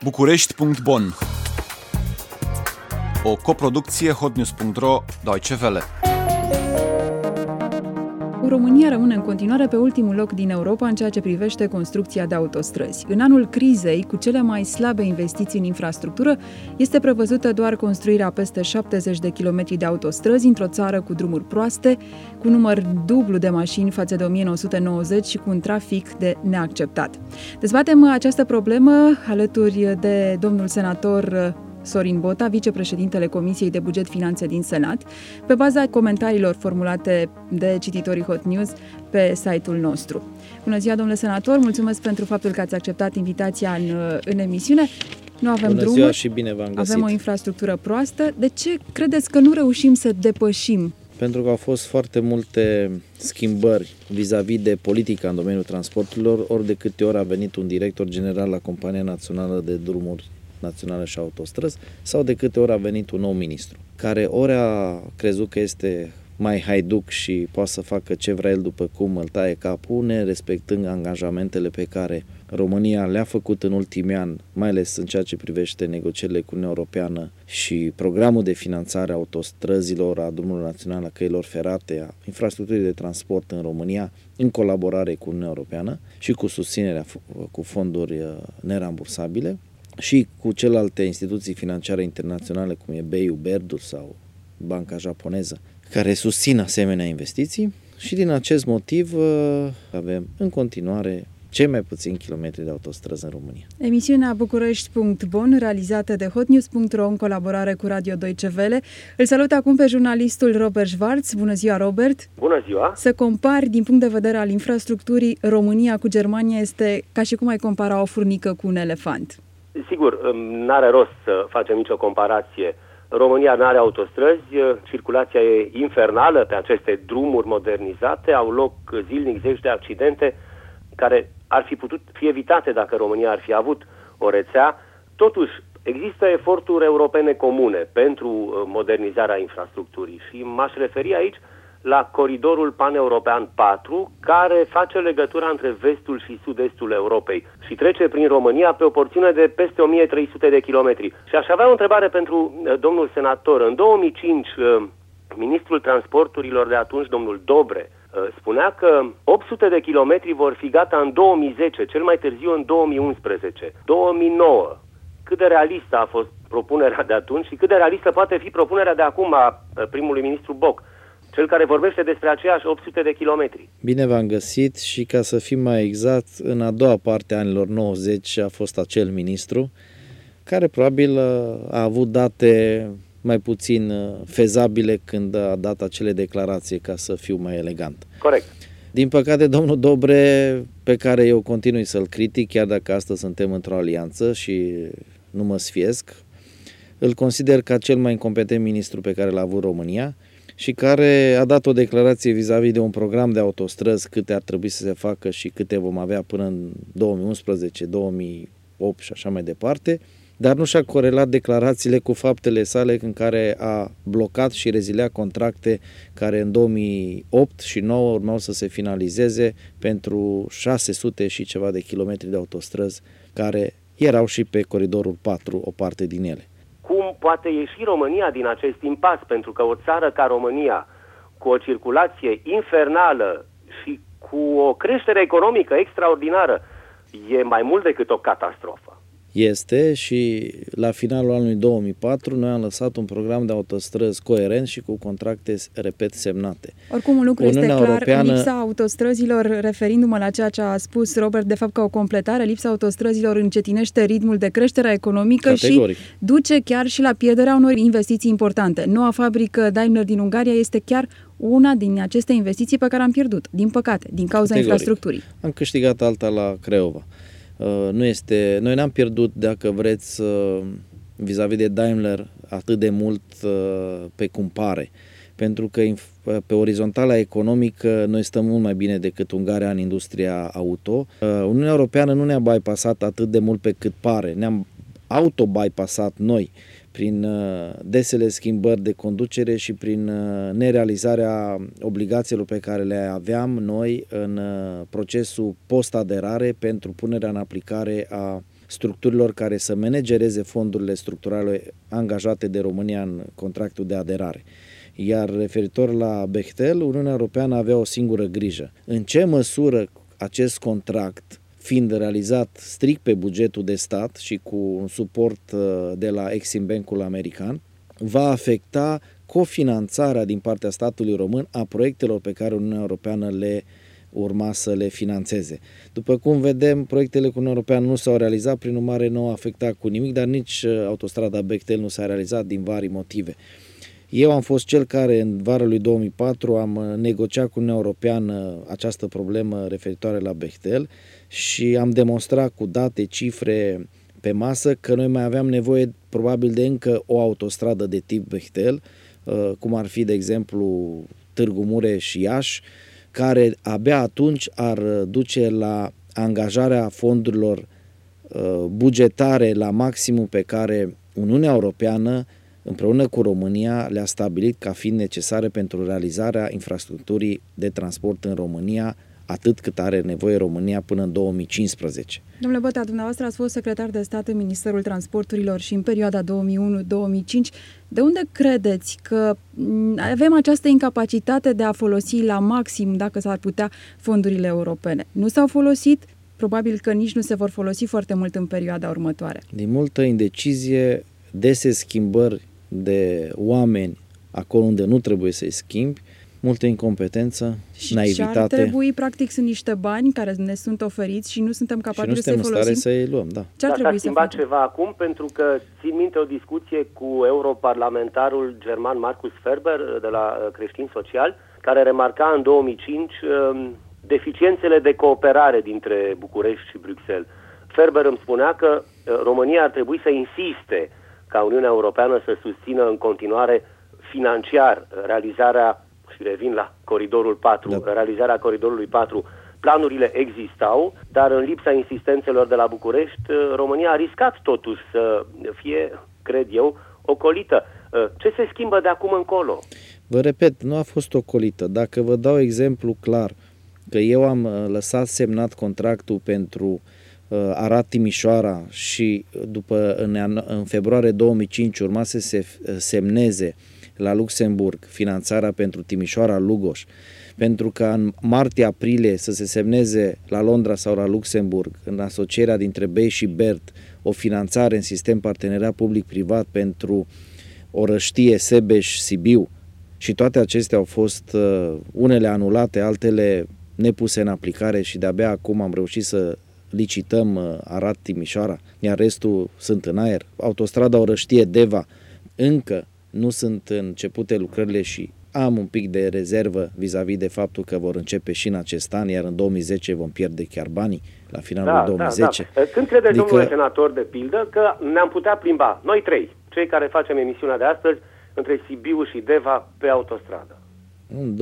București.Bonn. O coproducție hotnews.ro Deutsche Welle. România rămâne în continuare pe ultimul loc din Europa în ceea ce privește construcția de autostrăzi. În anul crizei, cu cele mai slabe investiții în infrastructură, este prevăzută doar construirea peste 70 de kilometri de autostrăzi într-o țară cu drumuri proaste, cu număr dublu de mașini față de 1990 și cu un trafic de neacceptat. Dezbatem această problemă alături de domnul senator Sorin Bota, vicepreședintele Comisiei de Buget Finanțe din Senat, pe baza comentariilor formulate de cititorii Hot News pe site-ul nostru. Bună ziua, domnule senator, mulțumesc pentru faptul că ați acceptat invitația în emisiune. Nu avem Bună drumuri, ziua și bine v-am găsit. Avem o infrastructură proastă. De ce credeți că nu reușim să depășim? Pentru că au fost foarte multe schimbări vis-a-vis de politica în domeniul transporturilor, ori de câte ori a venit un director general la Compania Națională de Drumuri Naționale și Autostrăzi, sau de câte ori a venit un nou ministru, care ori a crezut că este mai haiduc și poate să facă ce vrea el după cum îl taie capul, nerespectând angajamentele pe care România le-a făcut în ultimii ani, mai ales în ceea ce privește negocierile cu Uniunea Europeană și programul de finanțare a autostrăzilor, a drumurilor naționale, a căilor ferate, a infrastructurii de transport în România, în colaborare cu Uniunea Europeană și cu susținerea cu fonduri nerambursabile, și cu celelalte instituții financiare internaționale, cum e BEI, BERD sau Banca Japoneză, care susțin asemenea investiții, și din acest motiv avem în continuare cei mai puțini kilometri de autostrăzi în România. Emisiunea București.Bonn, realizată de hotnews.ro în colaborare cu Radio Deutsche Welle. Îl salut acum pe jurnalistul Robert Schwarz. Bună ziua, Robert! Bună ziua! Să compari din punct de vedere al infrastructurii România cu Germania este ca și cum ai compara o furnică cu un elefant. Sigur, n-are rost să facem nicio comparație. România nu are autostrăzi, circulația e infernală pe aceste drumuri modernizate, au loc zilnic zeci de accidente care ar fi putut fi evitate dacă România ar fi avut o rețea. Totuși, există eforturi europene comune pentru modernizarea infrastructurii și m-aș referi aici la coridorul paneuropean 4, care face legătura între vestul și sud-estul Europei și trece prin România pe o porțiune de peste 1300 de kilometri. Și aș avea o întrebare pentru domnul senator. În 2005, ministrul transporturilor de atunci, domnul Dobre, spunea că 800 de kilometri vor fi gata în 2010, cel mai târziu în 2011, 2009. Cât de realistă a fost propunerea de atunci și cât de realistă poate fi propunerea de acum a primului ministru Boc, cel care vorbește despre aceiași 800 de kilometri. Bine v-am găsit și, ca să fim mai exact, în a doua parte a anilor 90 a fost acel ministru care probabil a avut date mai puțin fezabile când a dat acele declarații, ca să fiu mai elegant. Corect. Din păcate, domnul Dobre, pe care eu continui să-l critic, chiar dacă astăzi suntem într-o alianță și nu mă sfiesc, îl consider ca cel mai incompetent ministru pe care l-a avut România și care a dat o declarație vis-a-vis de un program de autostrăzi, câte ar trebui să se facă și câte vom avea până în 2011, 2008 și așa mai departe, dar nu și-a corelat declarațiile cu faptele sale în care a blocat și rezilea contracte care în 2008 și 2009 urmau să se finalizeze pentru 600 și ceva de kilometri de autostrăzi care erau și pe coridorul 4, o parte din ele. Cum poate ieși România din acest impas? Pentru că o țară ca România, cu o circulație infernală și cu o creștere economică extraordinară, e mai mult decât o catastrofă. Este, și la finalul anului 2004 noi am lăsat un program de autostrăzi coerent și cu contracte, repet, semnate. Oricum, un lucru Uniunea este clar, Europeană... lipsa autostrăzilor, referindu-mă la ceea ce a spus Robert, de fapt ca o completare, lipsa autostrăzilor încetinește ritmul de creștere economică. Categoric. Și duce chiar și la pierderea unor investiții importante. Noua fabrică Daimler din Ungaria este chiar una din aceste investiții pe care am pierdut, din păcate, din cauza infrastructurii. Am câștigat alta la Craiova. Noi n-am pierdut, dacă vreți, vis-a-vis de Daimler atât de mult pe cum pare, pentru că pe orizontala economică noi stăm mult mai bine decât Ungaria în industria auto. Uniunea Europeană nu ne-a bypassat atât de mult pe cât pare, ne-am auto-bypassat noi prin desele schimbări de conducere și prin nerealizarea obligațiilor pe care le aveam noi în procesul post-aderare pentru punerea în aplicare a structurilor care să managereze fondurile structurale angajate de România în contractul de aderare. Iar referitor la Bechtel, Uniunea Europeană avea o singură grijă. În ce măsură acest contract, fiind realizat strict pe bugetul de stat și cu un suport de la Exim Bank-ul american, va afecta cofinanțarea din partea statului român a proiectelor pe care Uniunea Europeană le urma să le finanțeze. După cum vedem, proiectele cu Uniunea Europeană nu s-au realizat, prin urmare nu au afectat cu nimic, dar nici autostrada Bechtel nu s-a realizat din vari motive. Eu am fost cel care în vara lui 2004 am negociat cu Uniunea Europeană această problemă referitoare la Bechtel și am demonstrat cu date, cifre pe masă că noi mai aveam nevoie probabil de încă o autostradă de tip Bechtel, cum ar fi de exemplu Târgu Mureș-Iași, care abia atunci ar duce la angajarea fondurilor bugetare la maximum pe care Uniunea Europeană împreună cu România le-a stabilit ca fiind necesare pentru realizarea infrastructurii de transport în România, atât cât are nevoie România până în 2015. Domnule Bota, dumneavoastră ați fost secretar de stat în Ministerul Transporturilor și în perioada 2001-2005. De unde credeți că avem această incapacitate de a folosi la maxim, dacă s-ar putea, fondurile europene? Nu s-au folosit? Probabil că nici nu se vor folosi foarte mult în perioada următoare. Din multă indecizie, dese schimbări de oameni acolo unde nu trebuie să-i schimbi, multă incompetență, naivitate. Și ar trebui, practic, sunt niște bani care ne sunt oferiți și nu suntem capabili să-i folosim. Și nu suntem în stare să-i luăm, da. Ce ar trebui să facem? Ceva acum, pentru că țin minte o discuție cu europarlamentarul german Markus Ferber de la Creștin Social, care remarca în 2005 deficiențele de cooperare dintre București și Bruxelles. Ferber îmi spunea că România ar trebui să insiste ca Uniunea Europeană să susțină în continuare financiar realizarea, și revin la Coridorul 4, realizarea Coridorului 4. Planurile existau, dar în lipsa insistențelor de la București, România a riscat totuși să fie, cred eu, ocolită. Ce se schimbă de acum încolo? Vă repet, nu a fost ocolită. Dacă vă dau exemplu clar, că eu am lăsat semnat contractul pentru Arad-Timișoara și în februarie 2005 urma să se semneze la Luxemburg finanțarea pentru Timișoara-Lugoș, pentru că în martie-aprilie să se semneze la Londra sau la Luxemburg, în asocierea dintre BEI și BERT, o finanțare în sistem parteneriat public-privat pentru Orăștie, Sebeș, Sibiu, și toate acestea au fost unele anulate, altele nepuse în aplicare și de-abia acum am reușit să licităm Arad-Timișoara, iar restul sunt în aer. Autostrada Orăștie-Deva încă nu sunt începute lucrările și am un pic de rezervă vis-a-vis de faptul că vor începe și în acest an, iar în 2010 vom pierde chiar banii, la finalul 2010. Da. Când credeți, domnule senator, de pildă, că ne-am putea plimba, noi trei, cei care facem emisiunea de astăzi, între Sibiu și Deva pe autostradă? În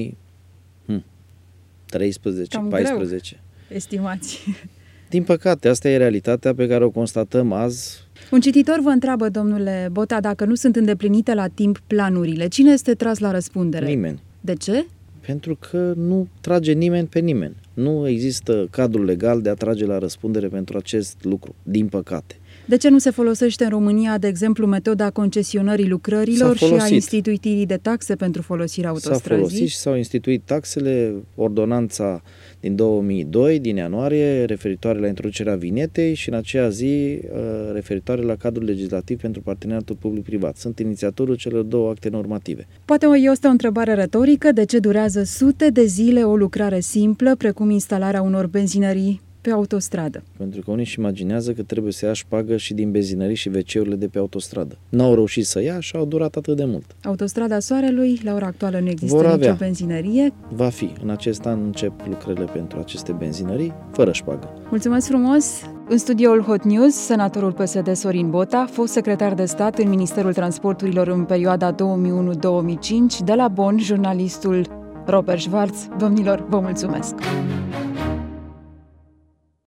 2013, 14. Estimați. Din păcate, asta e realitatea pe care o constatăm azi. Un cititor vă întreabă, domnule Bota, dacă nu sunt îndeplinite la timp planurile. Cine este tras la răspundere? Nimeni. De ce? Pentru că nu trage nimeni pe nimeni. Nu există cadru legal de a trage la răspundere pentru acest lucru, din păcate. De ce nu se folosește în România, de exemplu, metoda concesionării lucrărilor și a instituirii de taxe pentru folosirea autostrăzii? S-a folosit și s-au instituit taxele, ordonanța din 2002, din ianuarie, referitoare la introducerea vinetei și în aceea zi referitoare la cadrul legislativ pentru parteneriatul public-privat. Sunt inițiatorul celor două acte normative. Poate este o întrebare retorică, de ce durează sute de zile o lucrare simplă, precum instalarea unor benzinării pe autostradă? Pentru că unii își imaginează că trebuie să ia șpagă și din benzinării și WC-urile de pe autostradă. N-au reușit să ia și au durat atât de mult. Autostrada Soarelui, la ora actuală nu există nicio benzinărie. Va fi. În acest an încep lucrările pentru aceste benzinării, fără șpagă. Mulțumesc frumos! În studioul Hot News, senatorul PSD Sorin Bota, fost secretar de stat în Ministerul Transporturilor în perioada 2001-2005, de la Bonn, jurnalistul Robert Schwarz. Domnilor, vă mulțumesc!